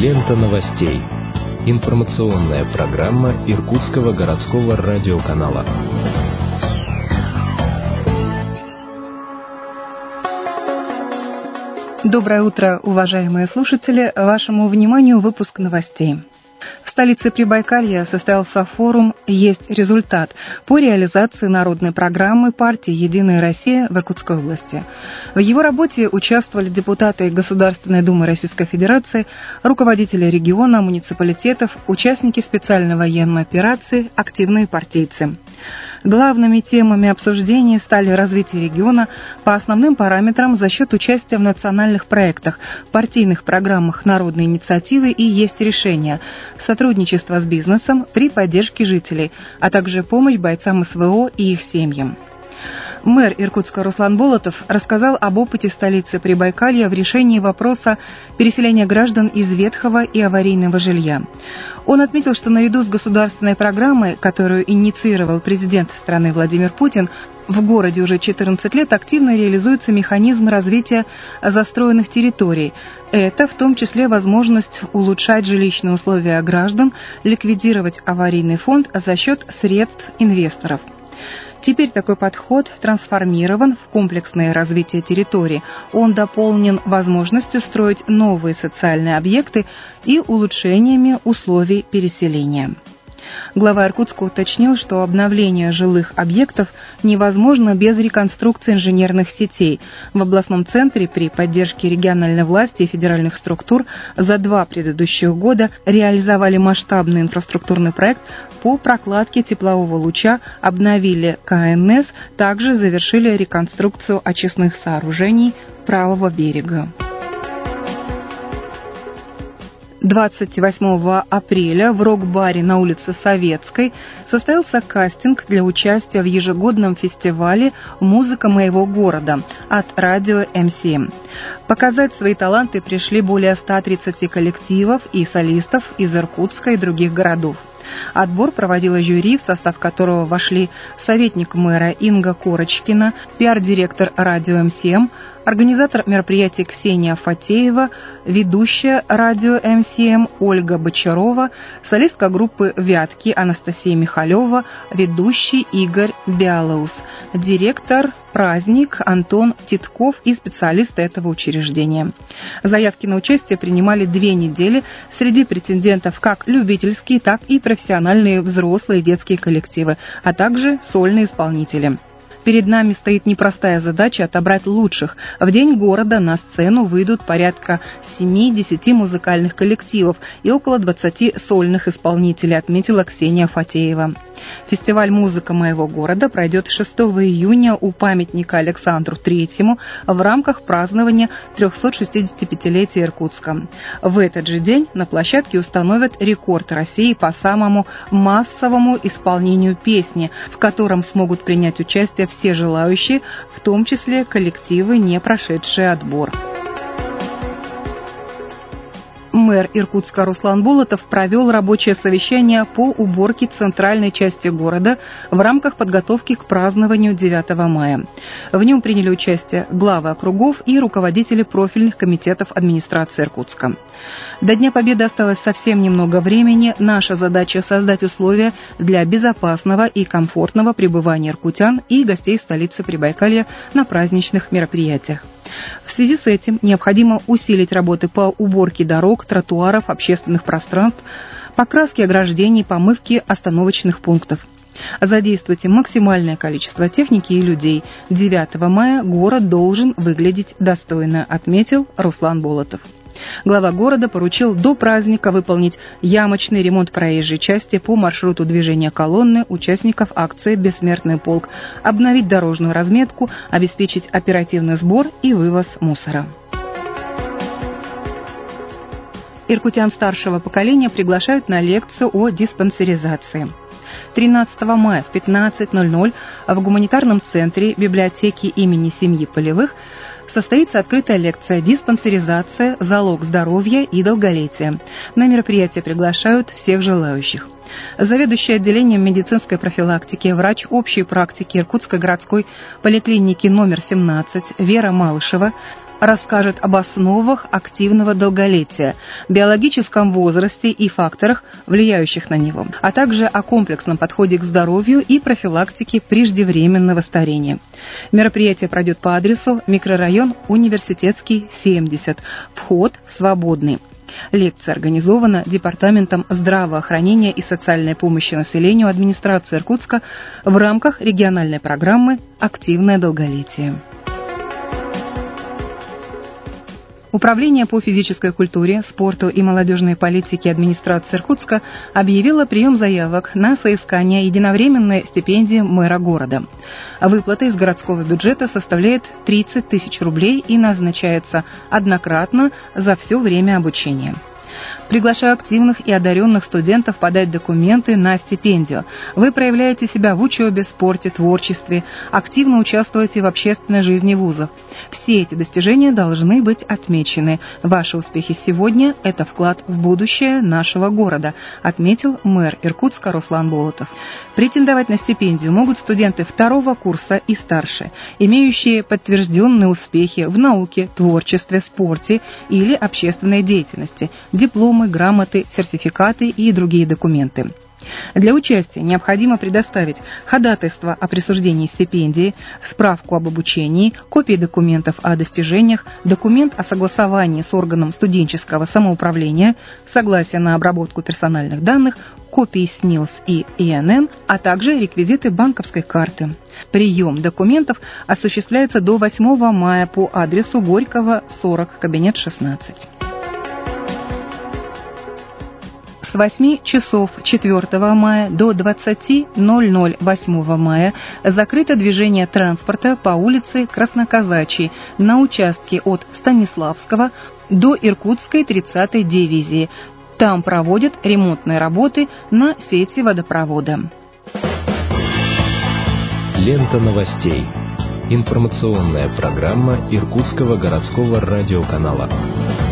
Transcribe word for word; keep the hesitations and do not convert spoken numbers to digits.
Лента новостей. Информационная программа Иркутского городского радиоканала. Доброе утро, уважаемые слушатели. Вашему вниманию выпуск новостей. В столице Прибайкалья состоялся форум «Есть результат» по реализации народной программы партии «Единая Россия» в Иркутской области. В его работе участвовали депутаты Государственной Думы Российской Федерации, руководители региона, муниципалитетов, участники специальной военной операции, активные партийцы. Главными темами обсуждения стали развитие региона по основным параметрам за счет участия в национальных проектах, партийных программах народной инициативы и «Есть решения», сотрудничество с бизнесом при поддержке жителей, а также помощь бойцам СВО и их семьям. Мэр Иркутска Руслан Болотов рассказал об опыте столицы Прибайкалья в решении вопроса переселения граждан из ветхого и аварийного жилья. Он отметил, что наряду с государственной программой, которую инициировал президент страны Владимир Путин, в городе уже четырнадцать лет активно реализуется механизм развития застроенных территорий. Это в том числе возможность улучшать жилищные условия граждан, ликвидировать аварийный фонд за счет средств инвесторов. Теперь такой подход трансформирован в комплексное развитие территории. Он дополнен возможностью строить новые социальные объекты и улучшениями условий переселения. Глава Иркутска уточнил, что обновление жилых объектов невозможно без реконструкции инженерных сетей. В областном центре при поддержке региональной власти и федеральных структур за два предыдущих года реализовали масштабный инфраструктурный проект по прокладке теплового луча, обновили ка эн эс, также завершили реконструкцию очистных сооружений правого берега. двадцать восьмого апреля в рок-баре на улице Советской состоялся кастинг для участия в ежегодном фестивале «Музыка моего города» от радио эм си эм. Показать свои таланты пришли более ста тридцати коллективов и солистов из Иркутска и других городов. Отбор проводила жюри, в состав которого вошли советник мэра Инга Корочкина, пиар-директор радио эм си эм, организатор мероприятия Ксения Фатеева, ведущая радио эм си эм Ольга Бочарова, солистка группы «Вятки» Анастасия Михалева, ведущий Игорь Биалаус, директор «Праздник» Антон Титков и специалисты этого учреждения. Заявки на участие принимали две недели. Среди претендентов как любительские, так и профессиональные взрослые и детские коллективы, а также сольные исполнители. Перед нами стоит непростая задача отобрать лучших. В День города на сцену выйдут порядка семи-десяти музыкальных коллективов и около двадцати сольных исполнителей, отметила Ксения Фатеева. Фестиваль «Музыка моего города» пройдет шестого июня у памятника Александру Третьему в рамках празднования трехсотшестидесятипятилетия Иркутска. В этот же день на площадке установят рекорд России по самому массовому исполнению песни, в котором смогут принять участие все желающие, в том числе коллективы, не прошедшие отбор. Мэр Иркутска Руслан Болотов провел рабочее совещание по уборке центральной части города в рамках подготовки к празднованию девятого мая. В нем приняли участие главы округов и руководители профильных комитетов администрации Иркутска. До Дня Победы осталось совсем немного времени. Наша задача – создать условия для безопасного и комфортного пребывания иркутян и гостей столицы Прибайкалья на праздничных мероприятиях. В связи с этим необходимо усилить работы по уборке дорог, тротуаров, общественных пространств, покраске ограждений, помывке остановочных пунктов. Задействуйте максимальное количество техники и людей. девятого мая город должен выглядеть достойно, отметил Руслан Болотов. Глава города поручил до праздника выполнить ямочный ремонт проезжей части по маршруту движения колонны участников акции «Бессмертный полк», обновить дорожную разметку, обеспечить оперативный сбор и вывоз мусора. Иркутян старшего поколения приглашают на лекцию о диспансеризации. тринадцатого мая в пятнадцать ноль ноль в гуманитарном центре библиотеки имени семьи Полевых состоится открытая лекция «Диспансеризация. Залог здоровья и долголетия». На мероприятие приглашают всех желающих. Заведующая отделением медицинской профилактики, врач общей практики Иркутской городской поликлиники номер семнадцать Вера Малышева расскажет об основах активного долголетия, биологическом возрасте и факторах, влияющих на него, а также о комплексном подходе к здоровью и профилактике преждевременного старения. Мероприятие пройдет по адресу микрорайон Университетский, семьдесят. Вход свободный. Лекция организована Департаментом здравоохранения и социальной помощи населению администрации Иркутска в рамках региональной программы «Активное долголетие». Управление по физической культуре, спорту и молодежной политике администрации Иркутска объявило прием заявок на соискание единовременной стипендии мэра города. Выплата из городского бюджета составляет тридцать тысяч рублей и назначается однократно за все время обучения. Приглашаю активных и одаренных студентов подать документы на стипендию. Вы проявляете себя в учебе, спорте, творчестве, активно участвуете в общественной жизни вузов. Все эти достижения должны быть отмечены. Ваши успехи сегодня – это вклад в будущее нашего города, отметил мэр Иркутска Руслан Болотов. Претендовать на стипендию могут студенты второго курса и старше, имеющие подтвержденные успехи в науке, творчестве, спорте или общественной деятельности, дипломы, грамоты, сертификаты и другие документы. Для участия необходимо предоставить ходатайство о присуждении стипендии, справку об обучении, копии документов о достижениях, документ о согласовании с органом студенческого самоуправления, согласие на обработку персональных данных, копии СНИЛС и ИНН, а также реквизиты банковской карты. Прием документов осуществляется до восьмого мая по адресу Горького, сорок, кабинет шестнадцать. С восьми часов четвёртого мая до двадцати ноль-ноль восьмого мая закрыто движение транспорта по улице Красноказачьей на участке от Станиславского до Иркутской тридцатой дивизии. Там проводят ремонтные работы на сети водопровода. Лента новостей. Информационная программа Иркутского городского радиоканала.